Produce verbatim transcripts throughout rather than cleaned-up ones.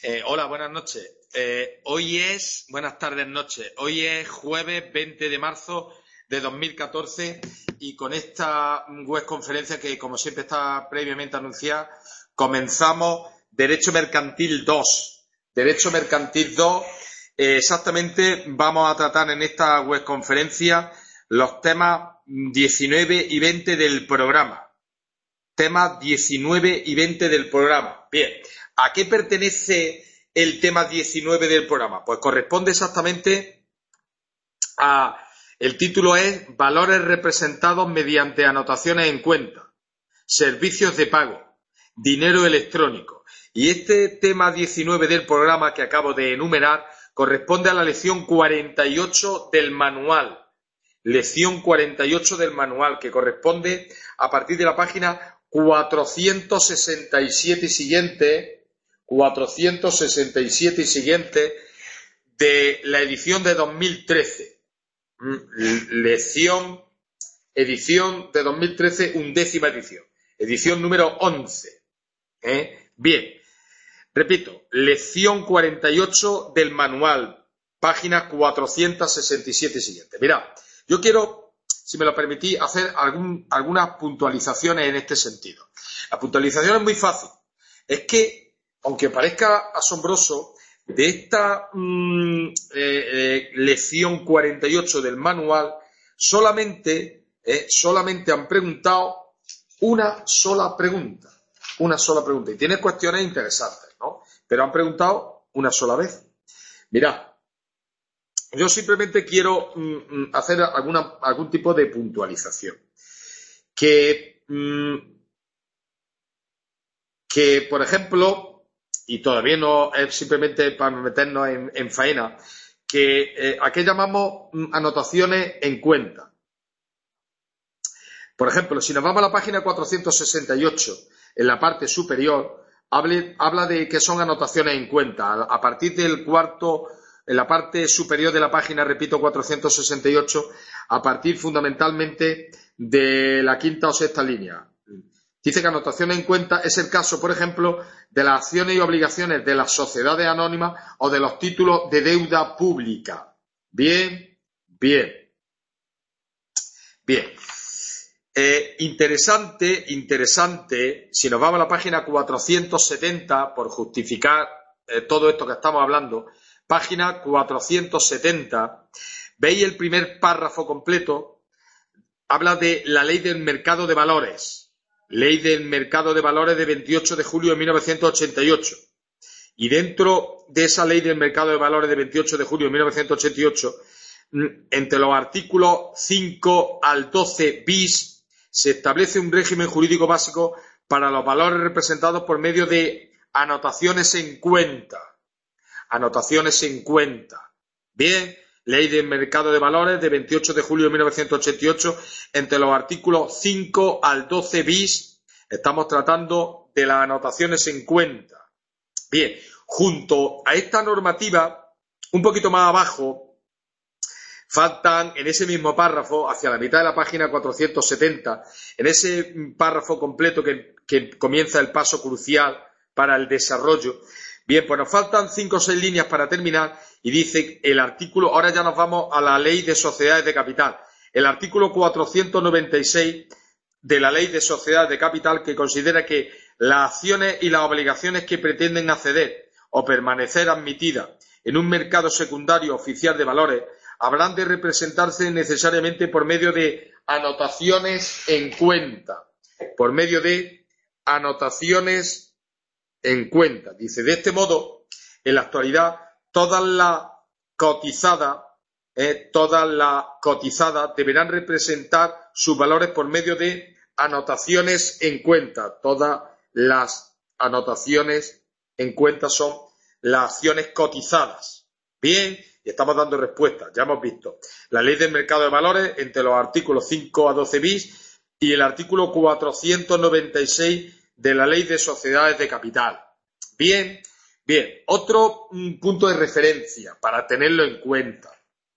Eh, hola, buenas noches. Eh, hoy es, buenas tardes, noches. Hoy es jueves veinte de marzo de dos mil catorce y con esta web conferencia que, como siempre está previamente anunciada, comenzamos Derecho Mercantil dos. Derecho Mercantil dos, eh, exactamente vamos a tratar en esta web conferencia los temas diecinueve y veinte del programa. Temas diecinueve y veinte del programa. Bien, ¿a qué pertenece el tema diecinueve del programa? Pues corresponde exactamente a... El título es Valores representados mediante anotaciones en cuenta, servicios de pago, dinero electrónico. Y este tema diecinueve del programa que acabo de enumerar corresponde a la lección cuarenta y ocho del manual. Lección cuarenta y ocho del manual, que corresponde a partir de la página cuatrocientos sesenta y siete y siguiente, cuatrocientos sesenta y siete y siguiente de la edición de dos mil trece. Lección, edición de dos mil trece, undécima edición. Edición número once. ¿Eh? Bien, repito, lección cuarenta y ocho del manual, página cuatrocientos sesenta y siete y siguiente. Mirad, yo quiero, si me lo permitís, hacer algún, algunas puntualizaciones en este sentido. La puntualización es muy fácil. Es que, aunque parezca asombroso, de esta mmm, eh, eh, lección cuarenta y ocho del manual, solamente, eh, solamente han preguntado una sola pregunta. Una sola pregunta. Y tiene cuestiones interesantes, ¿no? Pero han preguntado una sola vez. Mirad. Yo simplemente quiero mm, hacer alguna, algún tipo de puntualización. Que, mm, que, por ejemplo, y todavía no es simplemente para meternos en, en faena, que eh, ¿a qué llamamos mm, anotaciones en cuenta? Por ejemplo, si nos vamos a la página cuatrocientos sesenta y ocho, en la parte superior, hable, habla de que son anotaciones en cuenta. A, a partir del cuarto... En la parte superior de la página, repito, cuatrocientos sesenta y ocho, a partir fundamentalmente de la quinta o sexta línea. Dice que anotaciones en cuenta es el caso, por ejemplo, de las acciones y obligaciones de las sociedades anónimas o de los títulos de deuda pública. Bien, bien, bien. Eh, interesante, interesante, si nos vamos a la página cuatrocientos setenta, por justificar eh, todo esto que estamos hablando, página cuatrocientos setenta, veis el primer párrafo completo, habla de la ley del mercado de valores, ley del mercado de valores de veintiocho de julio de mil novecientos ochenta y ocho. Y dentro de esa ley del mercado de valores de veintiocho de julio de mil novecientos ochenta y ocho, entre los artículos cinco al doce bis, se establece un régimen jurídico básico para los valores representados por medio de anotaciones en cuenta. Anotaciones en cuenta. Bien, ley del mercado de valores de veintiocho de julio de mil novecientos ochenta y ocho, entre los artículos cinco al doce bis, estamos tratando de las anotaciones en cuenta. Bien, junto a esta normativa, un poquito más abajo, faltan en ese mismo párrafo, hacia la mitad de la página cuatrocientos setenta, en ese párrafo completo que, que comienza el paso crucial para el desarrollo. Bien, pues nos faltan cinco o seis líneas para terminar y dice el artículo, ahora ya nos vamos a la ley de sociedades de capital, el artículo cuatrocientos noventa y seis de la ley de sociedades de capital, que considera que las acciones y las obligaciones que pretenden acceder o permanecer admitidas en un mercado secundario oficial de valores habrán de representarse necesariamente por medio de anotaciones en cuenta, por medio de anotaciones en cuenta. Dice, de este modo, en la actualidad, todas las cotizadas, eh, todas las cotizadas deberán representar sus valores por medio de anotaciones en cuenta. Todas las anotaciones en cuenta son las acciones cotizadas. Bien, y estamos dando respuesta. Ya hemos visto la ley del mercado de valores entre los artículos cinco a doce bis y el artículo cuatrocientos noventa y seis de la ley de sociedades de capital. Bien, bien. Otro mm, punto de referencia para tenerlo en cuenta.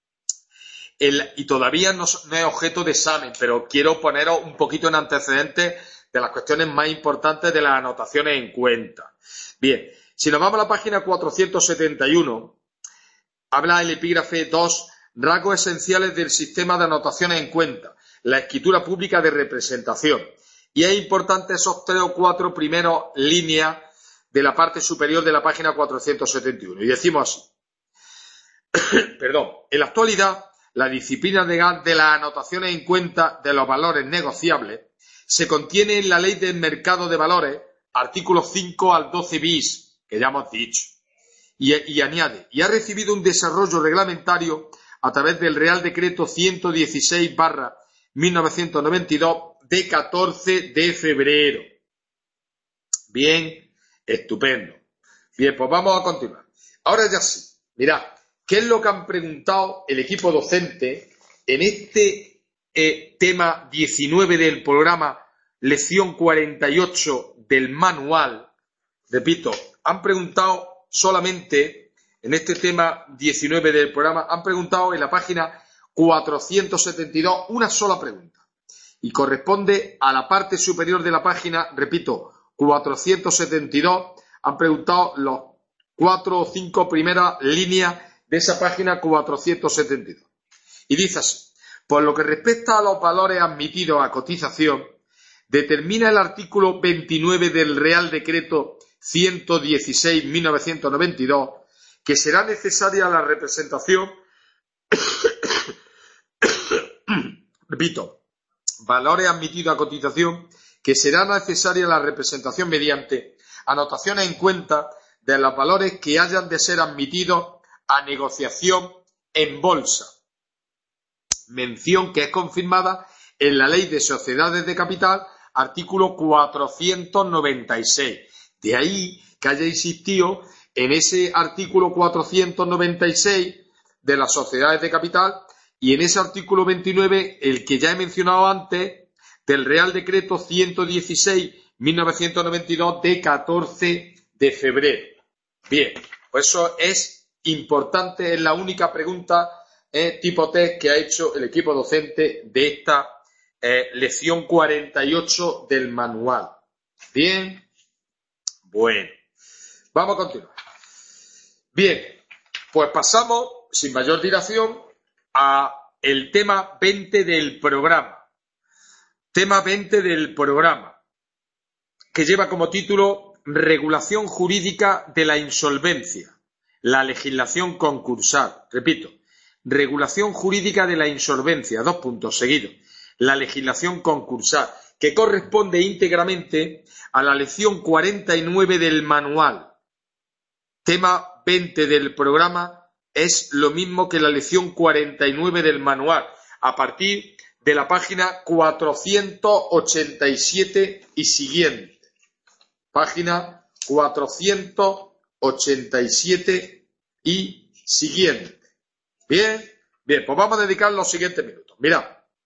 El, y todavía no, no es objeto de examen, pero quiero poneros un poquito en antecedentes de las cuestiones más importantes de las anotaciones en cuenta. Bien, Si nos vamos a la página cuatrocientos setenta y uno, habla el epígrafe dos, rasgos esenciales del sistema de anotaciones en cuenta, la escritura pública de representación. Y es importante esos tres o cuatro primeros líneas de la parte superior de la página cuatrocientos setenta y uno. Y decimos así, perdón, en la actualidad, la disciplina legal de las anotaciones en cuenta de los valores negociables se contiene en la Ley del Mercado de Valores, artículos cinco al doce bis, que ya hemos dicho, y, y añade, y ha recibido un desarrollo reglamentario a través del Real Decreto ciento dieciséis barra mil novecientos noventa y dos de catorce de febrero. Bien, estupendo. Bien, pues vamos a continuar. Ahora ya sí, mirad, ¿qué es lo que han preguntado el equipo docente en este eh, tema diecinueve del programa, lección cuarenta y ocho del manual? Repito, han preguntado solamente en este tema diecinueve del programa, han preguntado en la página cuatrocientos setenta y dos una sola pregunta. Y corresponde a la parte superior de la página, repito, cuatrocientos setenta y dos, han preguntado los cuatro o cinco primeras líneas de esa página cuatrocientos setenta y dos. Y dice así, por lo que respecta a los valores admitidos a cotización, determina el artículo veintinueve del Real Decreto ciento dieciséis barra mil novecientos noventa y dos que será necesaria la representación, repito, valores admitidos a cotización, que será necesaria la representación mediante anotaciones en cuenta de los valores que hayan de ser admitidos a negociación en bolsa. Mención que es confirmada en la Ley de Sociedades de Capital, artículo cuatrocientos noventa y seis. De ahí que haya insistido en ese artículo cuatrocientos noventa y seis de las sociedades de capital y en ese artículo veintinueve, el que ya he mencionado antes, del Real Decreto ciento dieciséis barra mil novecientos noventa y dos de catorce de febrero. Bien, pues eso es importante, es la única pregunta eh, tipo test que ha hecho el equipo docente de esta eh, lección cuarenta y ocho del manual. Bien, bueno, vamos a continuar. Bien, pues pasamos, sin mayor dilación, a el tema veinte del programa. Tema veinte del programa, que lleva como título Regulación jurídica de la insolvencia, la legislación concursal. Repito, regulación jurídica de la insolvencia, dos puntos seguidos, la legislación concursal, que corresponde íntegramente a la lección cuarenta y nueve del manual. Tema veinte del programa es lo mismo que la lección cuarenta y nueve del manual, a partir de la página cuatrocientos ochenta y siete y siguiente. Página cuatrocientos ochenta y siete y siguiente. Bien, bien, pues vamos a dedicar los siguientes minutos. Mirad,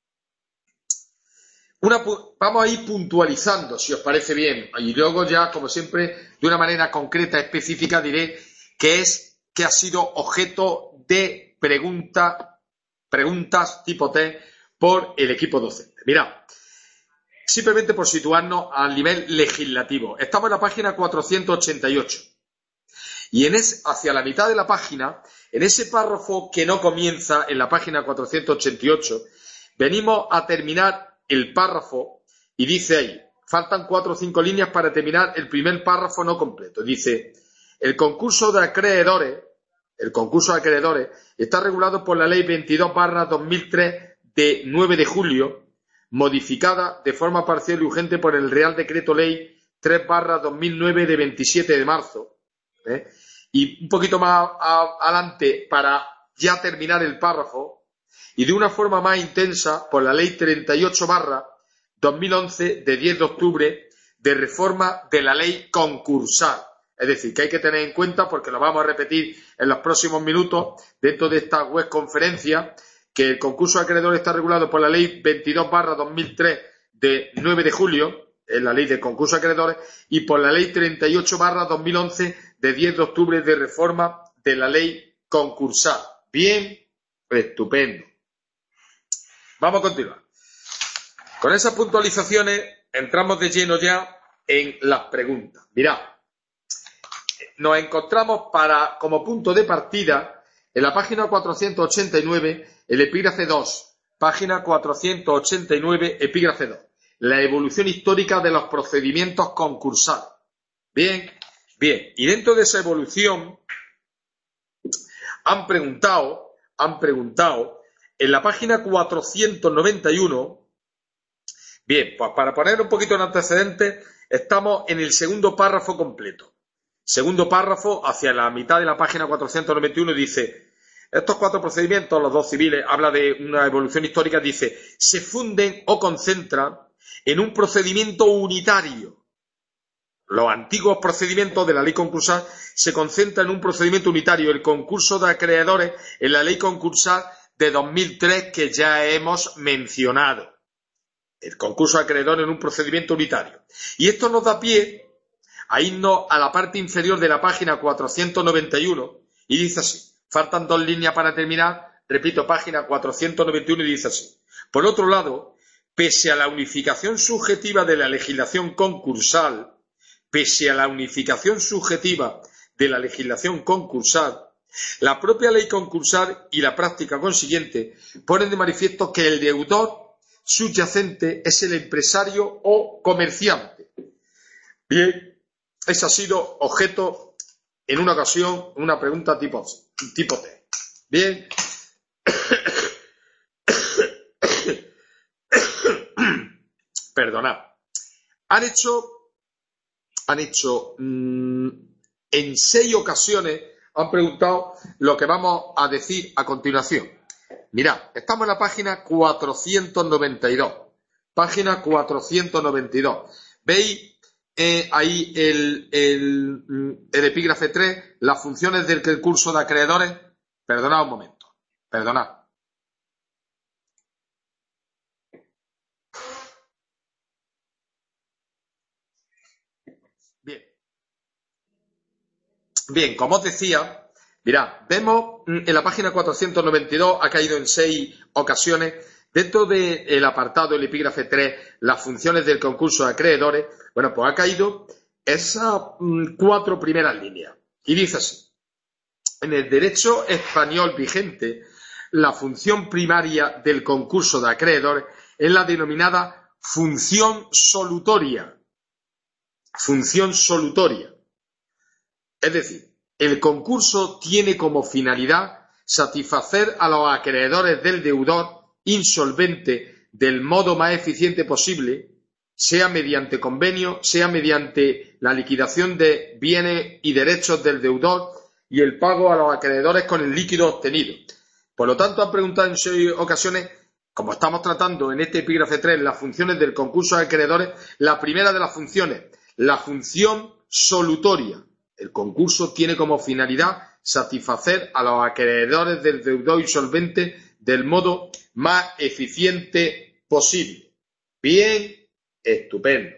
una, vamos a ir puntualizando, si os parece bien, y luego ya, como siempre, de una manera concreta, específica, diré que es que ha sido objeto de pregunta, preguntas tipo test por el equipo docente. Mirad, simplemente por situarnos al nivel legislativo. Estamos en la página cuatrocientos ochenta y ocho. Y en es, hacia la mitad de la página, en ese párrafo que no comienza en la página cuatrocientos ochenta y ocho, venimos a terminar el párrafo y dice ahí, faltan cuatro o cinco líneas para terminar el primer párrafo no completo. Dice, el concurso de acreedores, el concurso de acreedores está regulado por la Ley veintidós barra dos mil tres de nueve de julio, modificada de forma parcial y urgente por el Real Decreto Ley tres barra dos mil nueve de veintisiete de marzo. ¿eh? Y un poquito más a, adelante, para ya terminar el párrafo, y de una forma más intensa por la Ley treinta y ocho barra dos mil once de diez de octubre de reforma de la Ley concursal. Es decir, que hay que tener en cuenta, porque lo vamos a repetir en los próximos minutos dentro de esta web conferencia, que el concurso de acreedores está regulado por la Ley veintidós barra dos mil tres de nueve de julio, es la Ley del concurso de acreedores, y por la Ley treinta y ocho barra dos mil once de diez de octubre de reforma de la Ley concursal. Bien, estupendo. Vamos a continuar. Con esas puntualizaciones entramos de lleno ya en las preguntas. Mirad, nos encontramos para, como punto de partida en la página cuatrocientos ochenta y nueve, el epígrafe dos. Página cuatrocientos ochenta y nueve, epígrafe dos. La evolución histórica de los procedimientos concursales. Bien, bien. Y dentro de esa evolución han preguntado, han preguntado, en la página cuatrocientos noventa y uno, bien, pues para poner un poquito en antecedentes, estamos en el segundo párrafo completo. Segundo párrafo, hacia la mitad de la página cuatrocientos noventa y uno, dice: estos cuatro procedimientos, los dos civiles, habla de una evolución histórica, dice, se funden o concentran en un procedimiento unitario. Los antiguos procedimientos de la ley concursal se concentran en un procedimiento unitario, el concurso de acreedores en la ley concursal de dos mil tres que ya hemos mencionado. El concurso de acreedores en un procedimiento unitario. Y esto nos da pie a irnos a la parte inferior de la página cuatrocientos noventa y uno y dice así. Faltan dos líneas para terminar. Repito, página cuatrocientos noventa y uno y dice así. Por otro lado, pese a la unificación subjetiva de la legislación concursal, pese a la unificación subjetiva de la legislación concursal, la propia ley concursal y la práctica consiguiente ponen de manifiesto que el deudor subyacente es el empresario o comerciante. Bien, ese ha sido objeto en una ocasión, una pregunta tipo, tipo T. Bien. Perdonad. Han hecho, han hecho mmm, en seis ocasiones, han preguntado lo que vamos a decir a continuación. Mirad, estamos en la página cuatrocientos noventa y dos. Página cuatrocientos noventa y dos. ¿Veis eh, ahí el, el, el epígrafe tres, las funciones del concurso de acreedores? Perdonad un momento. Perdonad. Bien. Bien, como os decía, mirad, vemos en la página cuatrocientos noventa y dos, ha caído en seis ocasiones, dentro del apartado, el epígrafe tres, las funciones del concurso de acreedores, bueno, pues ha caído esas mm, cuatro primeras líneas. Y dice así: en el derecho español vigente, la función primaria del concurso de acreedores es la denominada función solutoria. Función solutoria. Es decir, el concurso tiene como finalidad satisfacer a los acreedores del deudor insolvente del modo más eficiente posible, sea mediante convenio, sea mediante la liquidación de bienes y derechos del deudor y el pago a los acreedores con el líquido obtenido. Por lo tanto, han preguntado en seis ocasiones, como estamos tratando en este epígrafe tres, las funciones del concurso de acreedores, la primera de las funciones, la función solutoria. El concurso tiene como finalidad satisfacer a los acreedores del deudor insolvente del modo más eficiente posible. Bien, estupendo.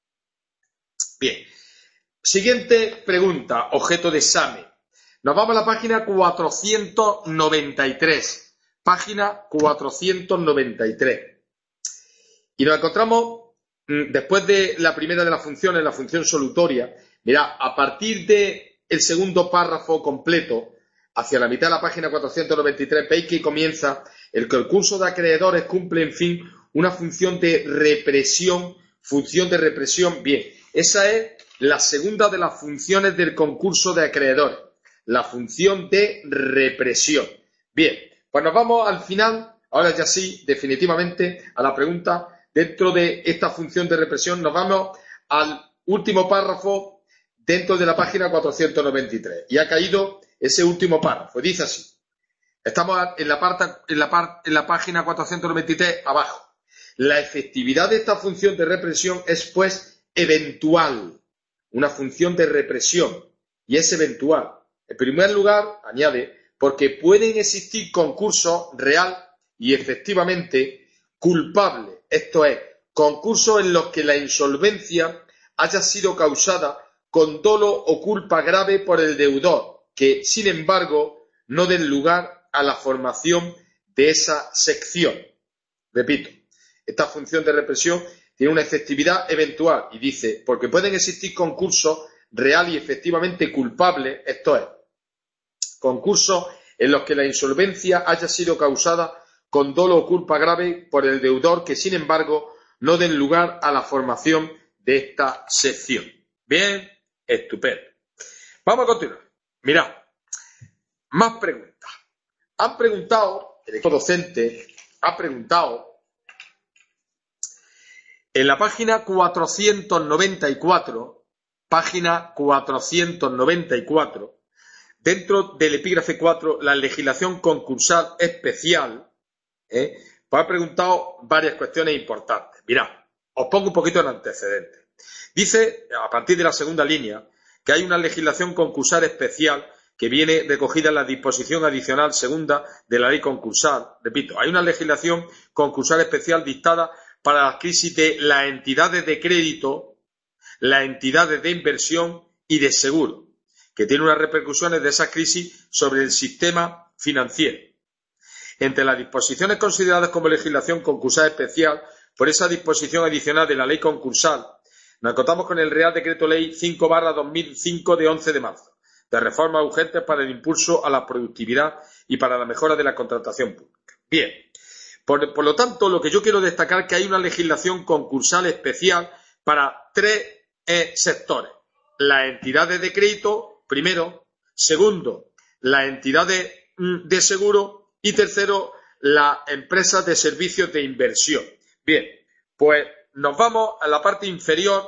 Bien. Siguiente pregunta, objeto de examen. Nos vamos a la página cuatrocientos noventa y tres. Página cuatrocientos noventa y tres. Y nos encontramos, después de la primera de las funciones, la función solutoria, mirad, a partir del segundo párrafo completo, hacia la mitad de la página cuatrocientos noventa y tres, veis que comienza el concurso de acreedores cumple, en fin, una función de represión, función de represión. Bien, esa es la segunda de las funciones del concurso de acreedores, la función de represión. Bien, pues nos vamos al final, ahora ya sí, definitivamente, a la pregunta. Dentro de esta función de represión nos vamos al último párrafo dentro de la página cuatrocientos noventa y tres. Y ha caído ese último párrafo. Dice así. Estamos en la, parte, en, la parte, en la página cuatrocientos noventa y tres abajo. La efectividad de esta función de represión es, pues, eventual. Una función de represión. Y es eventual. En primer lugar, añade, porque pueden existir concursos real y efectivamente culpables. Esto es, concursos en los que la insolvencia haya sido causada con dolo o culpa grave por el deudor, que, sin embargo, no den lugar a la formación de esa sección. Repito, esta función de represión tiene una efectividad eventual y dice, porque pueden existir concursos real y efectivamente culpable, esto es, concursos en los que la insolvencia haya sido causada con dolo o culpa grave por el deudor que, sin embargo, no den lugar a la formación de esta sección. Bien, estupendo. Vamos a continuar. Mirad, más preguntas. Han preguntado, el equipo docente ha preguntado en la página cuatrocientos noventa y cuatro, página cuatrocientos noventa y cuatro, dentro del epígrafe cuatro, la legislación concursal especial, ¿eh? pues ha preguntado varias cuestiones importantes. Mirad, os pongo un poquito en antecedentes. Dice, a partir de la segunda línea, que hay una legislación concursal especial que viene recogida en la disposición adicional segunda de la ley concursal. Repito, hay una legislación concursal especial dictada para las crisis de las entidades de crédito, las entidades de inversión y de seguro, que tiene unas repercusiones de esas crisis sobre el sistema financiero. Entre las disposiciones consideradas como legislación concursal especial por esa disposición adicional de la ley concursal, nos acotamos con el Real Decreto Ley cinco barra dos mil cinco de once de marzo, de reformas urgentes para el impulso a la productividad y para la mejora de la contratación pública. Bien, por, por lo tanto, lo que yo quiero destacar es que hay una legislación concursal especial para tres eh, sectores. Las entidades de crédito, primero; segundo, las entidades mm, de seguro; y tercero, las empresas de servicios de inversión. Bien, pues nos vamos a la parte inferior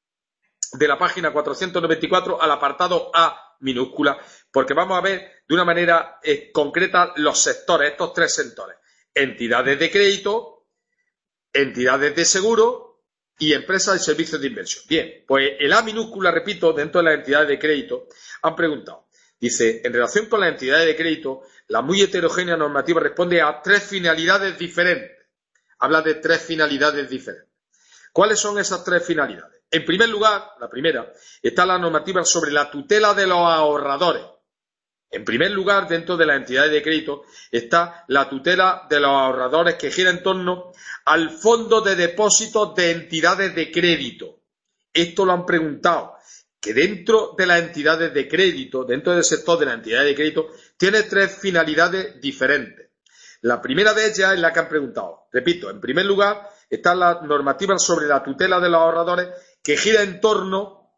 de la página cuatrocientos noventa y cuatro, al apartado A minúscula, porque vamos a ver de una manera eh, concreta los sectores, estos tres sectores: entidades de crédito, entidades de seguro y empresas de servicios de inversión. Bien, pues el A minúscula, repito, dentro de las entidades de crédito, han preguntado. Dice, en relación con las entidades de crédito, la muy heterogénea normativa responde a tres finalidades diferentes. Habla de tres finalidades diferentes. ¿Cuáles son esas tres finalidades? En primer lugar, la primera, está la normativa sobre la tutela de los ahorradores. En primer lugar, dentro de las entidades de crédito, está la tutela de los ahorradores, que gira en torno al fondo de depósitos de entidades de crédito. Esto lo han preguntado, que dentro de las entidades de crédito, dentro del sector de las entidades de crédito, tiene tres finalidades diferentes. La primera de ellas es la que han preguntado. Repito, en primer lugar está la normativa sobre la tutela de los ahorradores, que gira en torno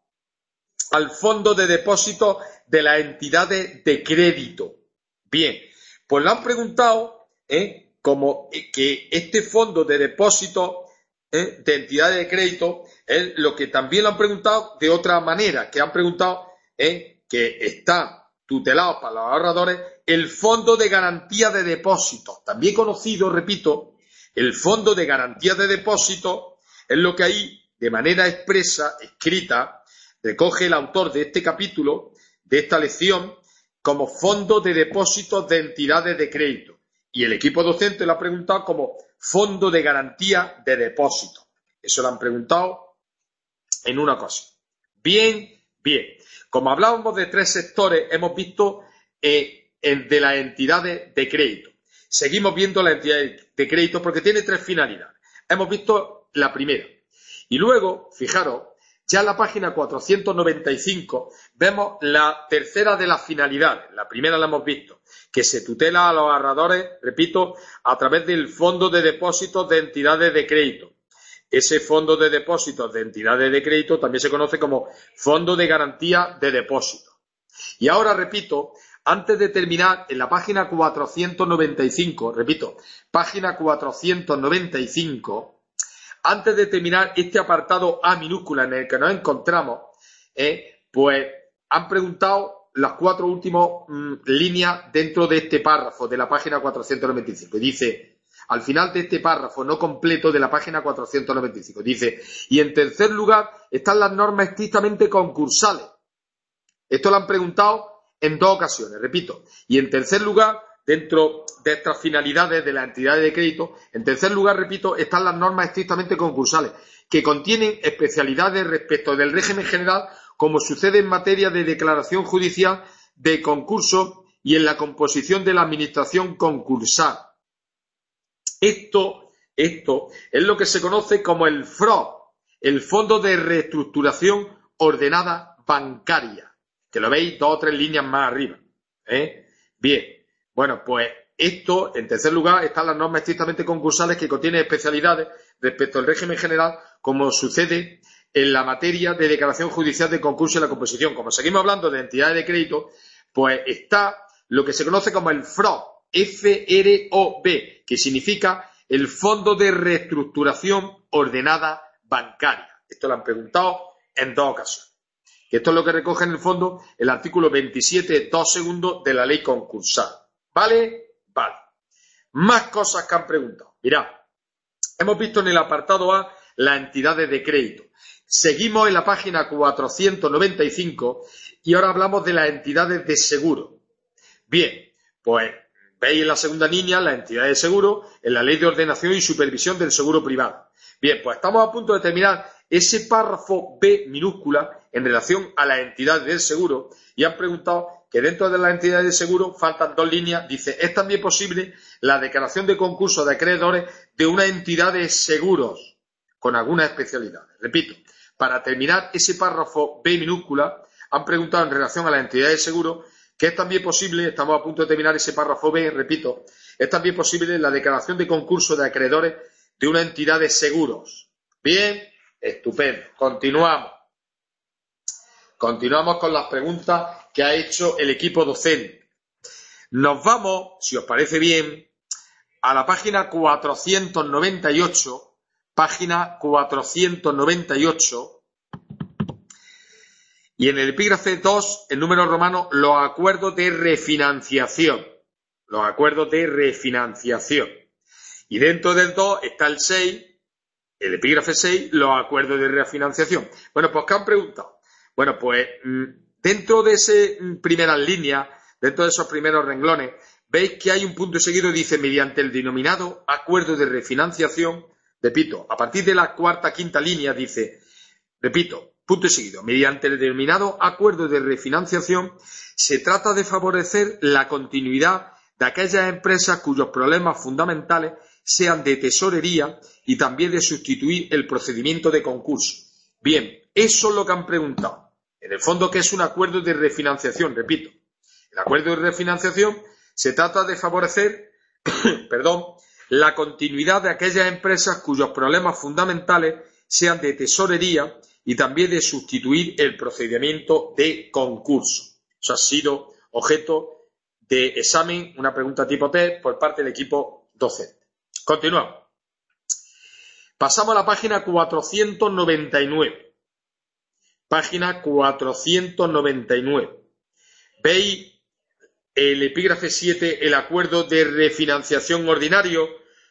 al fondo de depósitos de las entidades de crédito. Bien, pues lo han preguntado ¿eh? como que este fondo de depósitos ¿eh? de entidades de crédito es lo que también lo han preguntado de otra manera, que han preguntado ¿eh? que está tutelado para los ahorradores el fondo de garantía de depósitos, también conocido, repito, el fondo de garantía de depósitos, es lo que ahí de manera expresa, escrita, recoge el autor de este capítulo, de esta lección, como fondo de depósitos de entidades de crédito. Y el equipo docente lo ha preguntado como fondo de garantía de depósitos. Eso lo han preguntado en una ocasión. Bien, bien. Como hablábamos de tres sectores, hemos visto eh, el de las entidades de crédito. Seguimos viendo la entidad de crédito porque tiene tres finalidades. Hemos visto la primera. Y luego, fijaros, ya en la página cuatrocientos noventa y cinco vemos la tercera de las finalidades. La primera la hemos visto, que se tutela a los ahorradores, repito, a través del fondo de depósitos de entidades de crédito. Ese fondo de depósitos de entidades de crédito también se conoce como fondo de garantía de depósitos. Y ahora, repito, antes de terminar, en la página cuatrocientos noventa y cinco, repito, página cuatrocientos noventa y cinco, antes de terminar este apartado A minúscula en el que nos encontramos, eh, pues han preguntado las cuatro últimas mmm, líneas dentro de este párrafo de la página cuatrocientos noventa y cinco. Dice, al final de este párrafo no completo de la página cuatrocientos noventa y cinco, dice, y en tercer lugar están las normas estrictamente concursales. Esto lo han preguntado en dos ocasiones, repito, y en tercer lugar, dentro de estas finalidades de las entidades de crédito, en tercer lugar, repito, están las normas estrictamente concursales, que contienen especialidades respecto del régimen general, como sucede en materia de declaración judicial de concurso y en la composición de la administración concursal. Esto, esto es lo que se conoce como el F R O, el Fondo de Reestructuración Ordenada bancaria, que lo veis dos o tres líneas más arriba. ¿eh? Bien, bueno, pues esto, en tercer lugar, están las normas estrictamente concursales que contienen especialidades respecto al régimen general, como sucede en la materia de declaración judicial de concurso y la composición. Como seguimos hablando de entidades de crédito, pues está lo que se conoce como el F R O B, F R O B, que significa el Fondo de Reestructuración Ordenada Bancaria. Esto lo han preguntado en dos ocasiones. Esto es lo que recoge en el fondo el artículo veintisiete, dos segundos de la ley concursal. ¿Vale? Vale. Más cosas que han preguntado. Mirad, hemos visto en el apartado A las entidades de crédito. Seguimos en la página cuatrocientos noventa y cinco y ahora hablamos de las entidades de seguro. Bien, pues veis en la segunda línea las entidades de seguro en la Ley de Ordenación y Supervisión del Seguro Privado. Bien, pues estamos a punto de terminar ese párrafo B minúscula en relación a las entidades del seguro y han preguntado que dentro de las entidades de seguro faltan dos líneas. Dice, ¿es también posible la declaración de concurso de acreedores de una entidad de seguros con algunas especialidades? Repito, para terminar ese párrafo B minúscula han preguntado en relación a las entidades de seguro que es también posible, estamos a punto de terminar ese párrafo B, repito, es también posible la declaración de concurso de acreedores de una entidad de seguros. Bien, estupendo. Continuamos. Continuamos con las preguntas que ha hecho el equipo docente. Nos vamos, si os parece bien, a la página cuatrocientos noventa y ocho, página cuatrocientos noventa y ocho, y en el epígrafe dos, el número romano, los acuerdos de refinanciación. Los acuerdos de refinanciación. Y dentro del dos está el seis, el epígrafe seis, los acuerdos de refinanciación. Bueno, pues ¿qué han preguntado? Bueno, pues dentro de esas primeras líneas, dentro de esos primeros renglones, veis que hay un punto seguido, dice, mediante el denominado acuerdo de refinanciación, repito, a partir de la cuarta, quinta línea, dice, repito, punto seguido, mediante el denominado acuerdo de refinanciación, se trata de favorecer la continuidad de aquellas empresas cuyos problemas fundamentales sean de tesorería y también de sustituir el procedimiento de concurso. Bien, eso es lo que han preguntado. En el fondo, ¿qué es un acuerdo de refinanciación? Repito, el acuerdo de refinanciación se trata de favorecer perdón, la continuidad de aquellas empresas cuyos problemas fundamentales sean de tesorería y también de sustituir el procedimiento de concurso. Eso ha sido objeto de examen, una pregunta tipo test por parte del equipo docente. Continuamos. Pasamos a la página cuatrocientos noventa y nueve. Página cuatrocientos noventa y nueve. Veis el epígrafe siete, el acuerdo de refinanciación ordinario.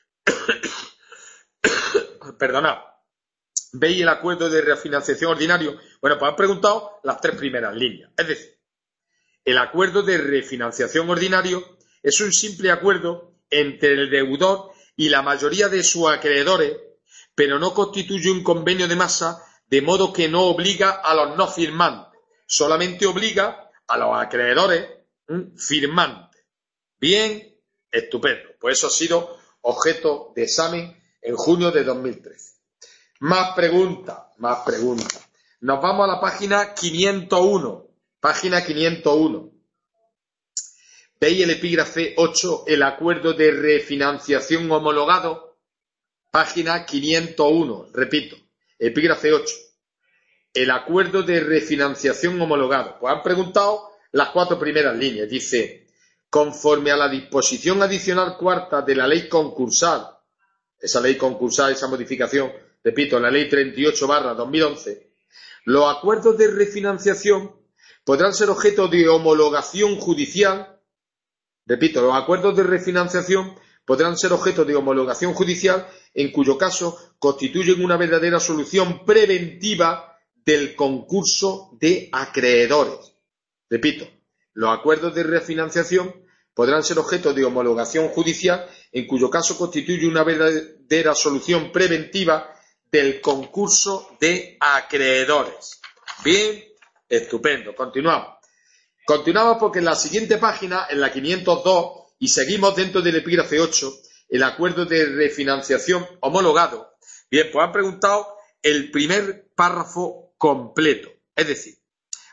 Perdonad. ¿Veis el acuerdo de refinanciación ordinario? Bueno, pues han preguntado las tres primeras líneas. Es decir, el acuerdo de refinanciación ordinario es un simple acuerdo entre el deudor y la mayoría de sus acreedores, pero no constituye un convenio de masa, de modo que no obliga a los no firmantes, solamente obliga a los acreedores ¿m? firmantes. Bien, estupendo. Pues eso ha sido objeto de examen en junio de dos mil trece. Más preguntas, más preguntas. Nos vamos a la página quinientos uno. Página quinientos uno. ¿Veis el epígrafe ocho, el acuerdo de refinanciación homologado? Página quinientos uno, repito, epígrafe ocho. El acuerdo de refinanciación homologado. Pues han preguntado las cuatro primeras líneas. Dice, conforme a la disposición adicional cuarta de la ley concursal, esa ley concursal, esa modificación, repito, la ley treinta y ocho barra dos mil once, los acuerdos de refinanciación podrán ser objeto de homologación judicial. Repito, los acuerdos de refinanciación podrán ser objeto de homologación judicial, en cuyo caso constituyen una verdadera solución preventiva del concurso de acreedores. Repito, los acuerdos de refinanciación podrán ser objeto de homologación judicial, en cuyo caso constituye una verdadera solución preventiva del concurso de acreedores. Bien, estupendo. Continuamos. Continuamos porque en la siguiente página, en la quinientos dos, y seguimos dentro del epígrafe ocho, el acuerdo de refinanciación homologado. Bien, pues han preguntado el primer párrafo completo. Es decir,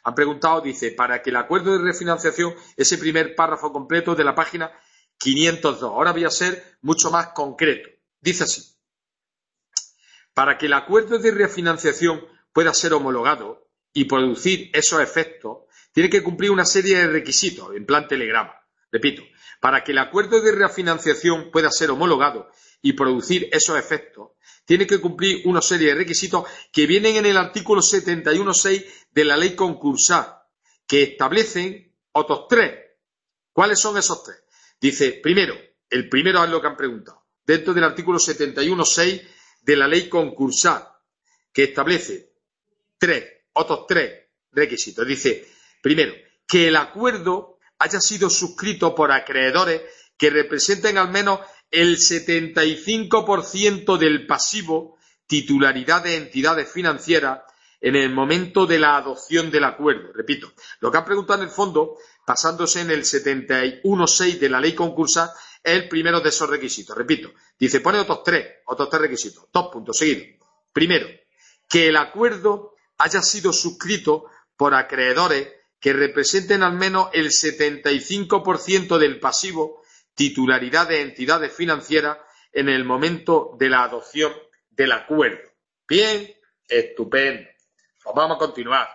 Han preguntado, dice, para que el acuerdo de refinanciación, ese primer párrafo completo de la página quinientos dos. Ahora voy a ser mucho más concreto. Dice así. Para que el acuerdo de refinanciación pueda ser homologado y producir esos efectos, tiene que cumplir una serie de requisitos en plan telegrama. Repito, para que el acuerdo de refinanciación pueda ser homologado y producir esos efectos, tiene que cumplir una serie de requisitos que vienen en el artículo setenta y uno punto seis de la ley concursal, que establecen otros tres. ¿Cuáles son esos tres? Dice, primero, el primero es lo que han preguntado, dentro del artículo setenta y uno punto seis de la ley concursal, que establece tres, otros tres requisitos. Dice, primero, que el acuerdo haya sido suscrito por acreedores que representen al menos el setenta y cinco por ciento del pasivo titularidad de entidades financieras en el momento de la adopción del acuerdo. Repito, lo que han preguntado en el fondo, basándose en el setenta y uno punto seis de la ley concursal, es el primero de esos requisitos. Repito, dice, pone otros tres, otros tres requisitos, dos puntos seguidos. Primero, que el acuerdo haya sido suscrito por acreedores que representen al menos el setenta y cinco por ciento del pasivo titularidad de entidades financieras en el momento de la adopción del acuerdo. Bien, estupendo. Pues vamos a continuar.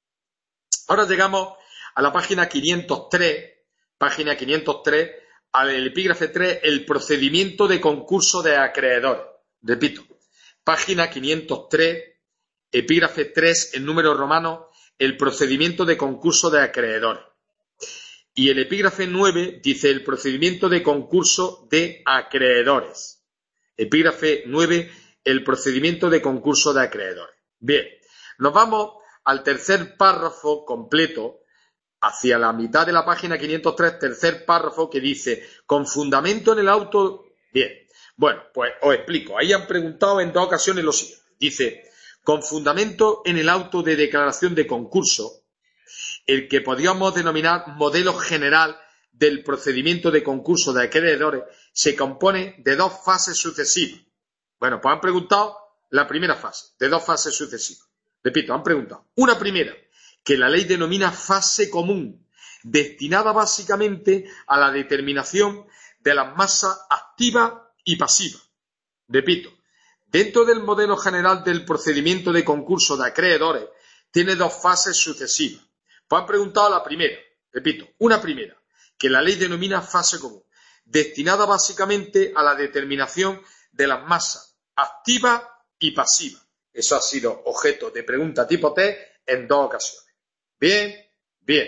Ahora llegamos a la página quinientos tres, página quinientos tres, al epígrafe tres, el procedimiento de concurso de acreedores. Repito, página quinientos tres, epígrafe tres, en número romano, el procedimiento de concurso de acreedores. Y el epígrafe nueve dice el procedimiento de concurso de acreedores. Epígrafe nueve, el procedimiento de concurso de acreedores. Bien, nos vamos al tercer párrafo completo, hacia la mitad de la página quinientos tres, tercer párrafo que dice, con fundamento en el auto... Bien, bueno, pues os explico. Ahí han preguntado en dos ocasiones lo siguiente. Dice, con fundamento en el auto de declaración de concurso, el que podríamos denominar modelo general del procedimiento de concurso de acreedores, se compone de dos fases sucesivas. Bueno, pues han preguntado la primera fase, de dos fases sucesivas. Repito, han preguntado. Una primera, que la ley denomina fase común, destinada básicamente a la determinación de las masas activa y pasiva. Repito, dentro del modelo general del procedimiento de concurso de acreedores, tiene dos fases sucesivas. Pues han preguntado la primera, repito, una primera, que la ley denomina fase común, destinada básicamente a la determinación de las masas activa y pasiva. Eso ha sido objeto de pregunta tipo T en dos ocasiones. Bien, bien.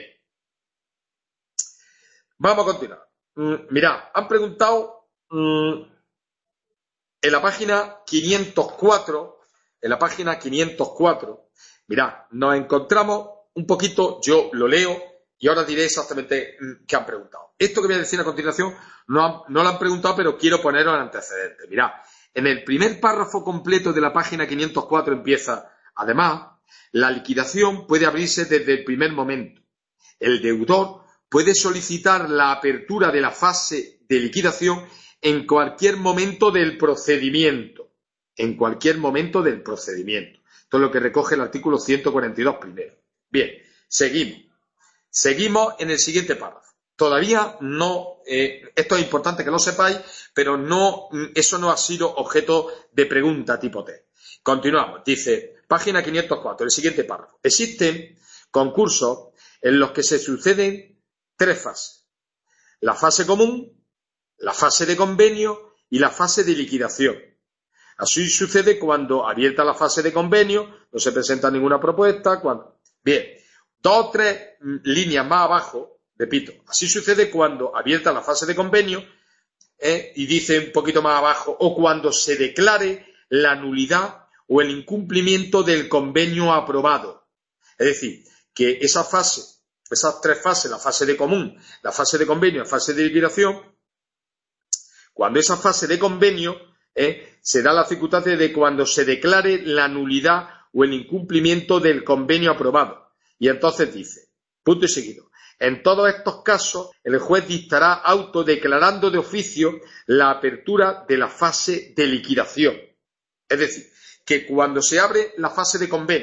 Vamos a continuar. Mm, mirad, han preguntado mm, en la página quinientos cuatro, en la página quinientos cuatro, mirad, nos encontramos un poquito, yo lo leo y ahora diré exactamente qué han preguntado. Esto que voy a decir a continuación no, han, no lo han preguntado, pero quiero poneros en antecedentes. Mirad, en el primer párrafo completo de la página quinientos cuatro empieza, además, la liquidación puede abrirse desde el primer momento. El deudor puede solicitar la apertura de la fase de liquidación en cualquier momento del procedimiento. En cualquier momento del procedimiento. Esto es lo que recoge el artículo ciento cuarenta y dos primero. Bien, seguimos. Seguimos en el siguiente párrafo. Todavía no, eh, esto es importante que lo sepáis, pero no, eso no ha sido objeto de pregunta tipo T. Continuamos. Dice, página quinientos cuatro, el siguiente párrafo. Existen concursos en los que se suceden tres fases. La fase común, la fase de convenio y la fase de liquidación. Así sucede cuando, abierta la fase de convenio, no se presenta ninguna propuesta, cuando... Bien, dos o tres líneas más abajo, repito, así sucede cuando, abierta la fase de convenio, eh, y dice un poquito más abajo, o cuando se declare la nulidad o el incumplimiento del convenio aprobado. Es decir, que esa fase, esas tres fases, la fase de común, la fase de convenio y la fase de liquidación, cuando esa fase de convenio eh, se da la circunstancia de cuando se declare la nulidad o el incumplimiento del convenio aprobado. Y entonces dice, punto y seguido, en todos estos casos el juez dictará auto declarando de oficio la apertura de la fase de liquidación. Es decir, que cuando se abre la fase de convenio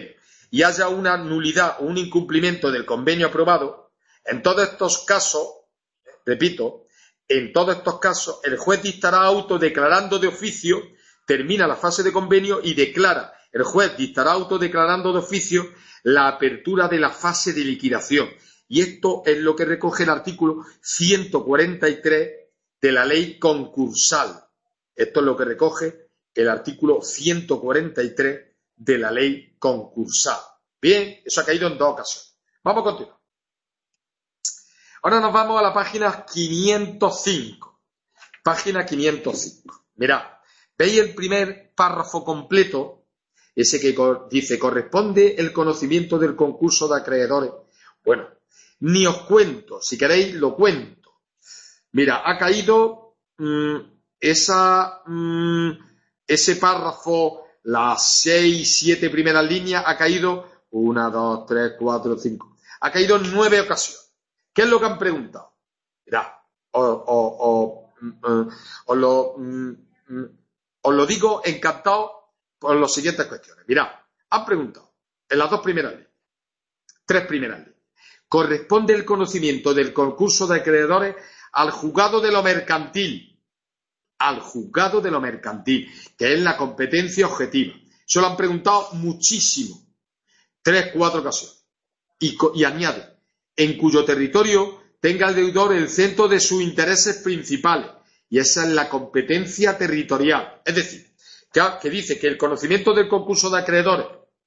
y haya una nulidad o un incumplimiento del convenio aprobado, en todos estos casos, repito, en todos estos casos, el juez dictará auto declarando de oficio, termina la fase de convenio y declara, el juez dictará auto declarando de oficio la apertura de la fase de liquidación. Y esto es lo que recoge el artículo ciento cuarenta y tres de la ley concursal. Esto es lo que recoge el artículo ciento cuarenta y tres de la ley concursal. Bien, eso ha caído en dos ocasiones. Vamos a continuar. Ahora nos vamos a la página quinientos cinco. Página quinientos cinco. Mirad, ¿veis el primer párrafo completo? Ese que dice, corresponde el conocimiento del concurso de acreedores. Bueno, ni os cuento, si queréis lo cuento. Mira, ha caído mmm, esa, mmm, ese párrafo, las seis, siete primeras líneas, ha caído una, dos, tres, cuatro, cinco. Ha caído en nueve ocasiones. ¿Qué es lo que han preguntado? Mirad, os, os, os, os, lo, os lo digo encantado por las siguientes cuestiones. Mirad, han preguntado en las dos primeras líneas, tres primeras líneas. Corresponde el conocimiento del concurso de acreedores al juzgado de lo mercantil, al juzgado de lo mercantil, que es la competencia objetiva. Eso lo han preguntado muchísimo, tres, cuatro ocasiones. Y, y añade, en cuyo territorio tenga el deudor el centro de sus intereses principales. Y esa es la competencia territorial. Es decir, que, que dice que el conocimiento del concurso de acreedores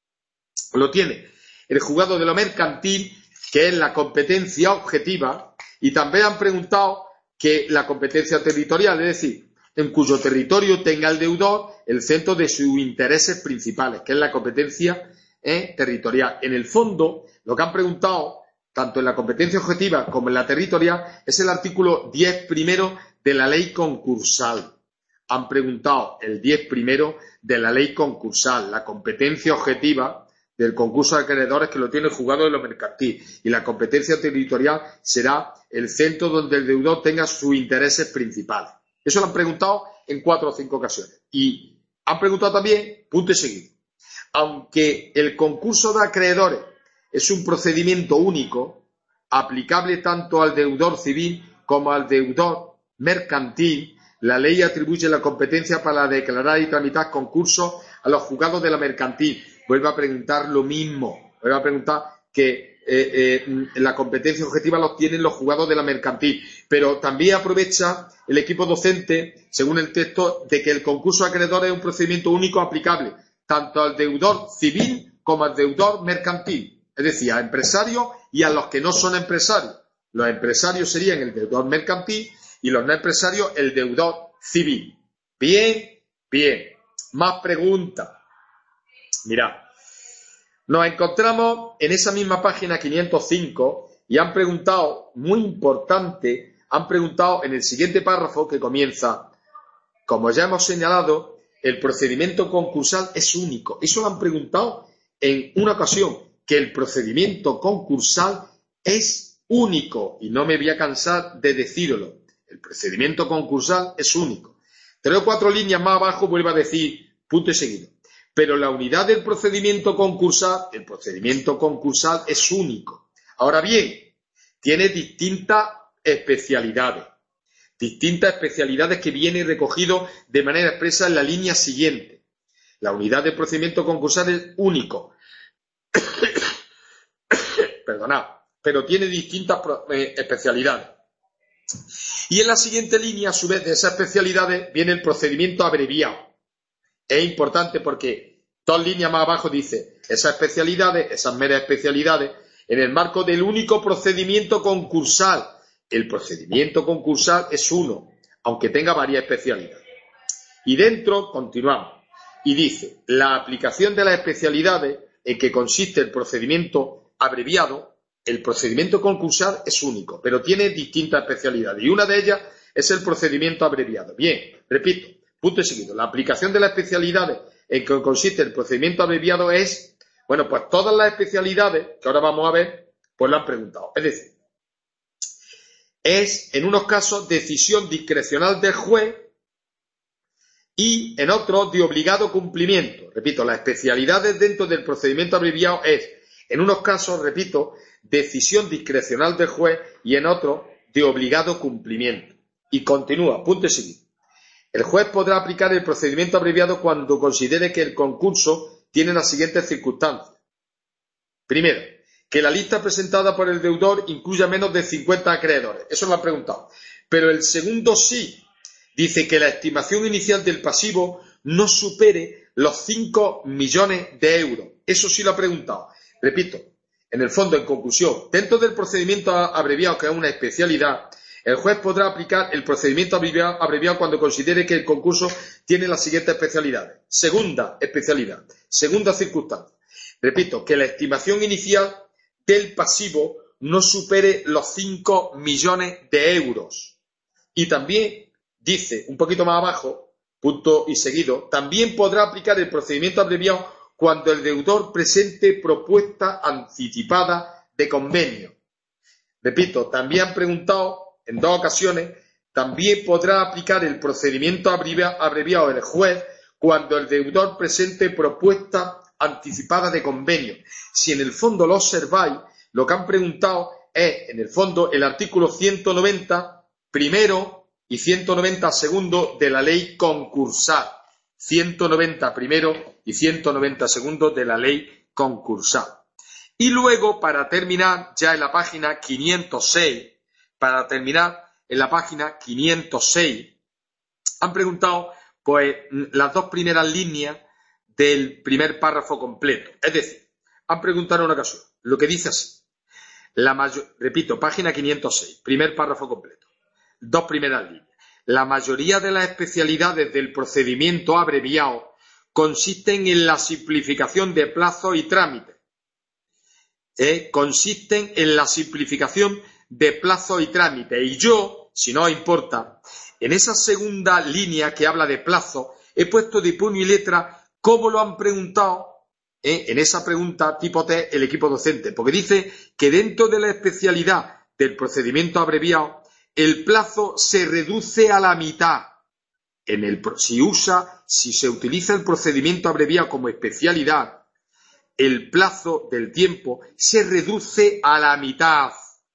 lo tiene el juzgado de lo mercantil, que es la competencia objetiva, y también han preguntado que la competencia territorial, es decir, en cuyo territorio tenga el deudor el centro de sus intereses principales, que es la competencia eh, territorial. En el fondo, lo que han preguntado, tanto en la competencia objetiva como en la territorial, es el artículo diez primero de la ley concursal. Han preguntado el diez primero de la ley concursal, la competencia objetiva del concurso de acreedores, que lo tiene el juzgado de lo mercantil, y la competencia territorial será el centro donde el deudor tenga sus intereses principales. Eso lo han preguntado en cuatro o cinco ocasiones. Y han preguntado también, punto y seguido, aunque el concurso de acreedores es un procedimiento único, aplicable tanto al deudor civil como al deudor mercantil, la ley atribuye la competencia para declarar y tramitar concursos a los juzgados de la mercantil. Vuelve a preguntar lo mismo, vuelve a preguntar que eh, eh, la competencia objetiva los tienen los juzgados de la mercantil, pero también aprovecha el equipo docente, según el texto, de que el concurso de acreedores es un procedimiento único aplicable tanto al deudor civil como al deudor mercantil, es decir, a empresarios y a los que no son empresarios. Los empresarios serían el deudor mercantil y los no empresarios el deudor civil. Bien, bien. Más preguntas. Mirad, nos encontramos en esa misma página quinientos cinco y han preguntado, muy importante, han preguntado en el siguiente párrafo que comienza, como ya hemos señalado, el procedimiento concursal es único. Eso lo han preguntado en una ocasión, que el procedimiento concursal es único, y no me voy a cansar de decirlo. El procedimiento concursal es único. Tres o cuatro líneas más abajo vuelve a decir, punto y seguido. Pero la unidad del procedimiento concursal, el procedimiento concursal es único. Ahora bien, tiene distintas especialidades. Distintas especialidades que vienen recogidos de manera expresa en la línea siguiente. La unidad del procedimiento concursal es único. Perdonad, pero tiene distintas eh, especialidades. Y en la siguiente línea, a su vez, de esas especialidades, viene el procedimiento abreviado. Es importante porque dos líneas más abajo dice esas especialidades, esas meras especialidades, en el marco del único procedimiento concursal. El procedimiento concursal es uno, aunque tenga varias especialidades. Y dentro, continuamos, y dice, la aplicación de las especialidades en que consiste el procedimiento abreviado, el procedimiento concursal es único, pero tiene distintas especialidades, y una de ellas es el procedimiento abreviado. Bien, repito, punto y seguido, la aplicación de las especialidades en que consiste el procedimiento abreviado es, bueno, pues todas las especialidades, que ahora vamos a ver, pues lo han preguntado. Es decir, es, en unos casos, decisión discrecional del juez y en otros de obligado cumplimiento. Repito, las especialidades dentro del procedimiento abreviado es, en unos casos, repito, decisión discrecional del juez y en otros de obligado cumplimiento. Y continúa, punto y seguido. El juez podrá aplicar el procedimiento abreviado cuando considere que el concurso tiene las siguientes circunstancias. Primero, que la lista presentada por el deudor incluya menos de cincuenta acreedores. Eso lo han preguntado. Pero el segundo sí. Dice que la estimación inicial del pasivo no supere los cinco millones de euros. Eso sí lo ha preguntado. Repito, en el fondo, en conclusión, dentro del procedimiento abreviado, que es una especialidad, el juez podrá aplicar el procedimiento abreviado, abreviado cuando considere que el concurso tiene las siguientes especialidades. Segunda especialidad, segunda circunstancia. Repito, que la estimación inicial del pasivo no supere los cinco millones de euros. Y también dice, un poquito más abajo, punto y seguido, también podrá aplicar el procedimiento abreviado cuando el deudor presente propuesta anticipada de convenio. Repito, también han preguntado en dos ocasiones, también podrá aplicar el procedimiento abreviado el juez cuando el deudor presente propuesta anticipada de convenio. Si en el fondo lo observáis, lo que han preguntado es, en el fondo, el artículo ciento noventa, primero, y ciento noventa segundo de la ley concursal. ciento noventa primero y ciento noventa segundo de la ley concursal. Y luego, para terminar, ya en la página quinientos seis, para terminar en la página quinientos seis, han preguntado pues las dos primeras líneas del primer párrafo completo. Es decir, han preguntado en una ocasión, lo que dice así. La mayor, repito, página quinientos seis, primer párrafo completo. Dos primeras líneas. La mayoría de las especialidades del procedimiento abreviado consisten en la simplificación de plazos y trámites. Eh, consisten en la simplificación de plazos y trámites. Y yo, si no os importa, en esa segunda línea que habla de plazo, he puesto de puño y letra cómo lo han preguntado eh, en esa pregunta tipo T el equipo docente. Porque dice que dentro de la especialidad del procedimiento abreviado, el plazo se reduce a la mitad. En el, si usa, si se utiliza el procedimiento abreviado como especialidad, el plazo del tiempo se reduce a la mitad.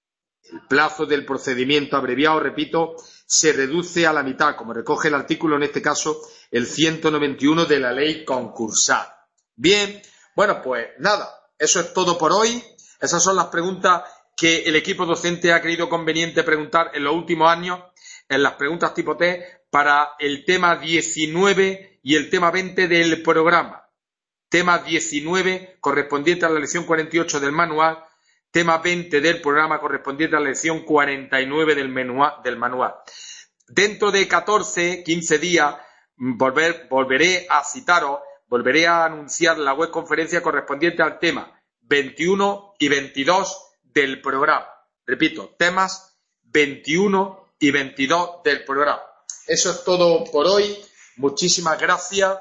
El plazo del procedimiento abreviado, repito, se reduce a la mitad, como recoge el artículo, en este caso, el ciento noventa y uno de la ley concursal. Bien, bueno, pues nada, eso es todo por hoy. Esas son las preguntas que el equipo docente ha creído conveniente preguntar en los últimos años, en las preguntas tipo T, para el tema diecinueve y el tema veinte del programa. Tema diecinueve correspondiente a la lección cuarenta y ocho del manual, tema veinte del programa correspondiente a la lección cuarenta y nueve del manual. Del manual. Dentro de catorce, quince días, volver, volveré a citaros, volveré a anunciar la web conferencia correspondiente al tema veintiuno y veintidós del programa. Repito, temas veintiuno y veintidós del programa. Eso es todo por hoy. Muchísimas gracias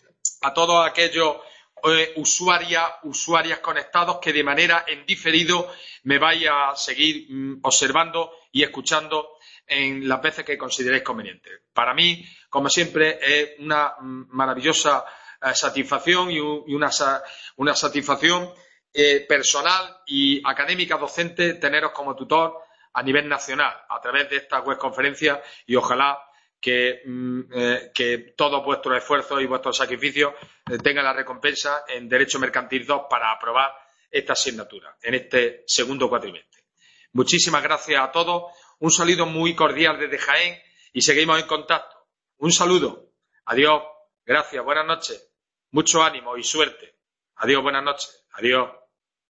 a todos aquellos eh, usuarias, usuarias conectados que de manera en diferido me vais a seguir mm, observando y escuchando en las veces que consideréis conveniente. Para mí, como siempre, es una mm, maravillosa eh, satisfacción y, un, y una, una satisfacción Eh, personal y académica docente teneros como tutor a nivel nacional a través de esta web conferencia y ojalá que, mm, eh, que todos vuestros esfuerzos y vuestros sacrificios eh, tengan la recompensa en Derecho Mercantil dos para aprobar esta asignatura en este segundo cuatrimestre. Muchísimas gracias a todos, un saludo muy cordial desde Jaén y seguimos en contacto. Un saludo, adiós, gracias, buenas noches, mucho ánimo y suerte. Adiós, buenas noches, adiós.